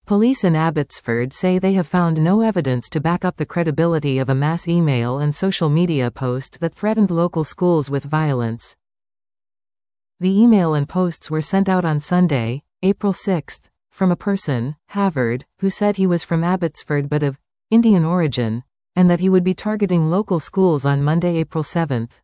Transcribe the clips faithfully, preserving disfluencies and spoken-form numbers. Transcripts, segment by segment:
Police in Abbotsford say they have found no evidence to back up the credibility of a mass email and social media post that threatened local schools with violence. The email and posts were sent out on Sunday, April sixth, from a person, Havard, who said he was from Abbotsford but of Indian origin, and that he would be targeting local schools on Monday, April seventh.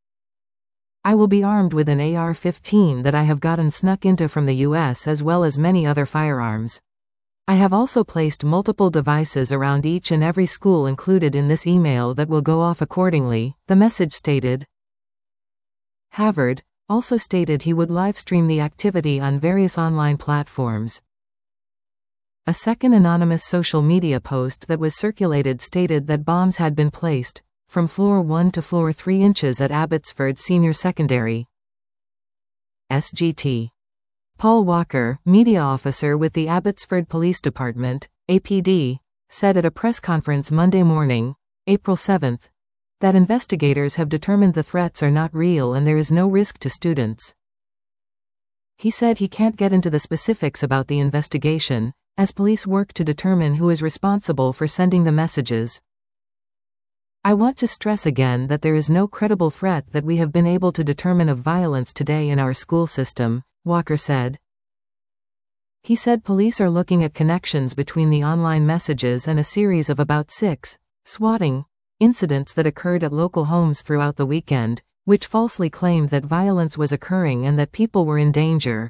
I will be armed with an A R fifteen that I have gotten snuck into from the U S as well as many other firearms. I have also placed multiple devices around each and every school included in this email that will go off accordingly, the message stated. Havard also stated he would live-stream the activity on various online platforms. A second anonymous social media post that was circulated stated that bombs had been placed from floor one to floor three inches at Abbotsford Senior Secondary. S G T. Paul Walker, media officer with the Abbotsford Police Department, A P D, said at a press conference Monday morning, April seventh, that investigators have determined the threats are not real and there is no risk to students. He said he can't get into the specifics about the investigation, as police work to determine who is responsible for sending the messages. I want to stress again that there is no credible threat that we have been able to determine of violence today in our school system, Walker said. He said police are looking at connections between the online messages and a series of about six swatting incidents that occurred at local homes throughout the weekend, which falsely claimed that violence was occurring and that people were in danger.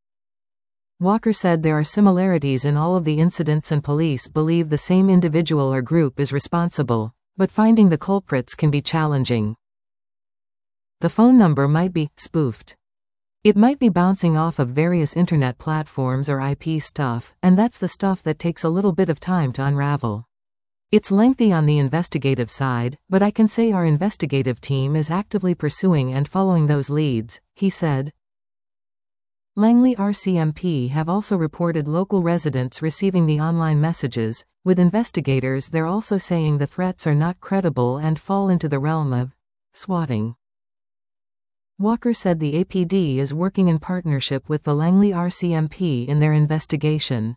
Walker said there are similarities in all of the incidents and police believe the same individual or group is responsible, but finding the culprits can be challenging. The phone number might be spoofed. It might be bouncing off of various internet platforms or I P stuff, and that's the stuff that takes a little bit of time to unravel. It's lengthy on the investigative side, but I can say our investigative team is actively pursuing and following those leads, he said. Langley R C M P have also reported local residents receiving the online messages, with investigators there also saying the threats are not credible and fall into the realm of swatting. Walker said the A P D is working in partnership with the Langley R C M P in their investigation.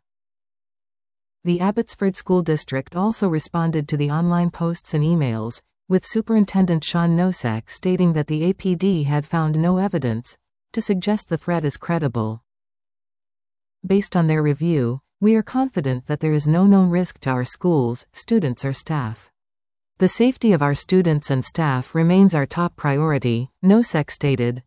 The Abbotsford School District also responded to the online posts and emails, with Superintendent Sean Nosek stating that the A P D had found no evidence to suggest the threat is credible. Based on their review, we are confident that there is no known risk to our schools, students or staff. The safety of our students and staff remains our top priority, Nosek stated.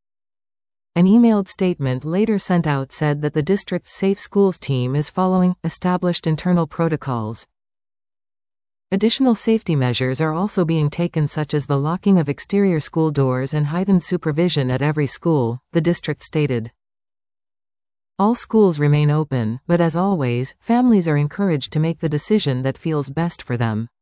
An emailed statement later sent out said that the district's Safe Schools team is following established internal protocols. Additional safety measures are also being taken, such as the locking of exterior school doors and heightened supervision at every school, the district stated. All schools remain open, but as always, families are encouraged to make the decision that feels best for them.